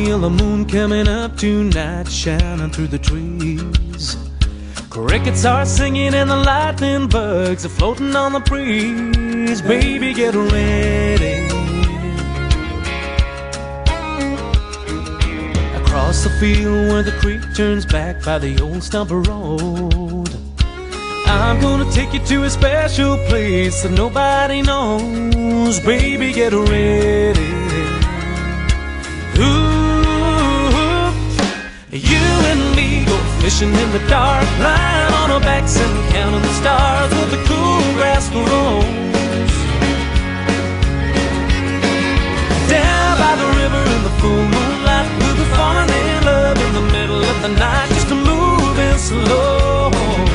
feel the moon coming up tonight, shining through the trees. Crickets are singing and the lightning bugs are floating on the breeze. Baby, get ready. Across the field where the creek turns back by the old stump road, I'm gonna take you to a special place that nobody knows. Baby, get ready. Ooh, you and me go fishing in the dark, lying on our backs and counting the stars where the cool grass grows. Down by the river in the full moonlight, we'll be falling in love in the middle of the night, just moving slow.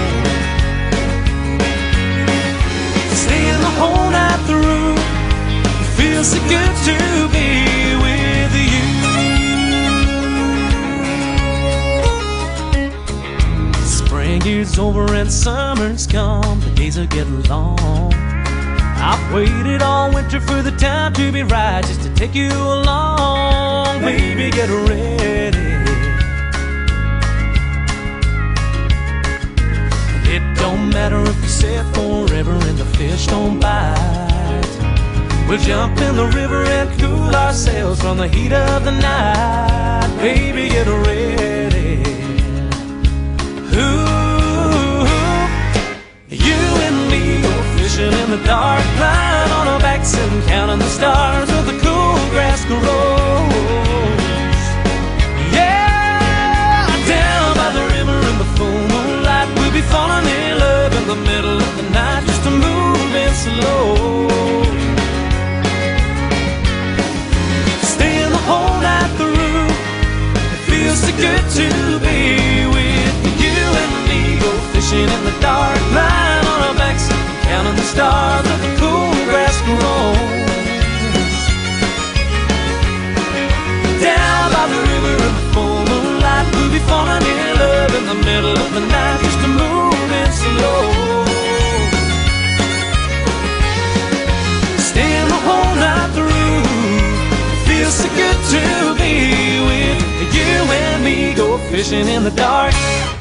Staying the whole night through, it feels so good to be with you. Spring is over and summer's come, the days are getting long. I've waited all winter for the time to be right, just to take you along. Baby, get ready. It don't matter if we sit forever and the fish don't bite. We'll jump in the river and cool ourselves from the heat of the night. Baby, get ready. Ooh, you and me go fishing in the dark, lying on our backs and counting the stars where the cool grass grows. Yeah, down by the river in the full moonlight, we'll be falling in love in the middle of the night, just moving slow. Staying the whole night through, it feels so good to be with you and me. Go fishing in the dark, lying on our backs, counting the stars where the cool grass grows. Down by the river in the full moonlight, we'll be falling in love in the middle of the night, just moving slow. Staying the whole night through, it feels so good to be with you and me. Go fishing in the dark.